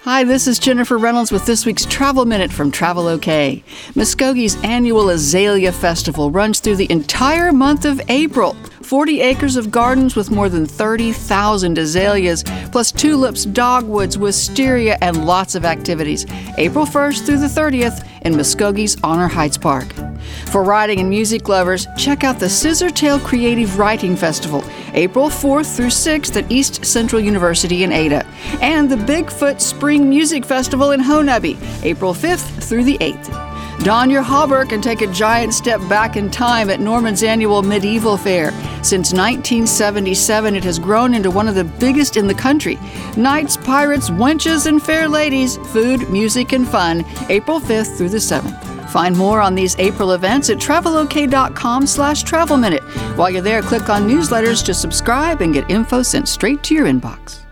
Hi, this is Jennifer Reynolds with this week's Travel Minute from Travel OK. Muskogee's annual Azalea Festival runs through the entire month of April. 40 acres of gardens with more than 30,000 azaleas, plus tulips, dogwoods, wisteria, and lots of activities. April 1st through the 30th in Muskogee's Honor Heights Park. For writing and music lovers, check out the Scissortail Creative Writing Festival, April 4th through 6th at East Central University in Ada, and the Bigfoot Spring Music Festival in Honubby, April 5th through the 8th. Don your hauberk and take a giant step back in time at Norman's annual Medieval Fair. Since 1977, it has grown into one of the biggest in the country. Knights, pirates, wenches, and fair ladies, food, music, and fun, April 5th through the 7th. Find more on these April events at travelok.com/travelminute. While you're there, click on newsletters to subscribe and get info sent straight to your inbox.